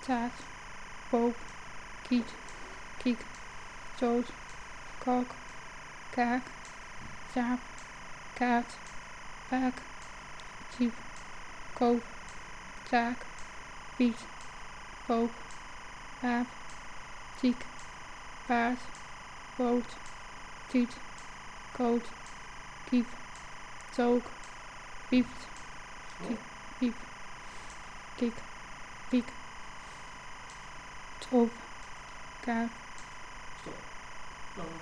taart, boog, kiet, kiek, toot, kok, kaak, taap, kaat, paak, tiep, koop, taak, piet, pook, paap, tiek, paard, poot, tiet, koot, kiep, took, piept, piep, kik, piek, troop, kaak.